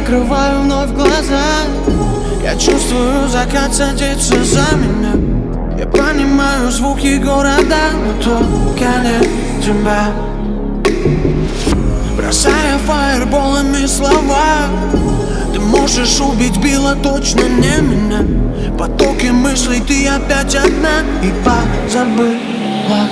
закрываю вновь глаза. Я чувствую, закат садится за меня. Я понимаю звуки города, но только не тебя. Бросая фаерболами слова, ты можешь убить Билла, точно не меня. Потоки мыслей, ты опять одна и позабыла.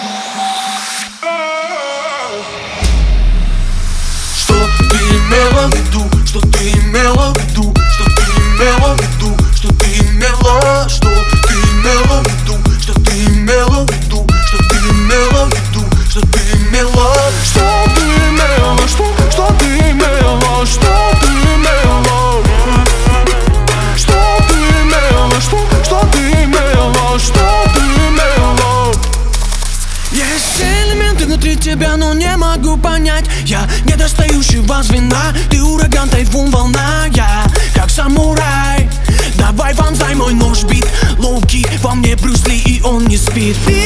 Что ты имела в виду? Что ты имела в виду? Что ты имела в виду? Что ты имела? Что ты имела в виду? Что ты имела в виду? Что ты имела в виду? Что ты имела? Что ты имела? Что ты имела? Что ты имела? Что ты имела? Что ты имела? Что ты имела? Есть элементы внутри тебя, но не могу понять. Я недостающего звена. Ты ураган, тайфун, волна. Я как самурай. Давай вонзай мой нож, бит лоу-ки. Во мне Брюс Ли, и он не спит.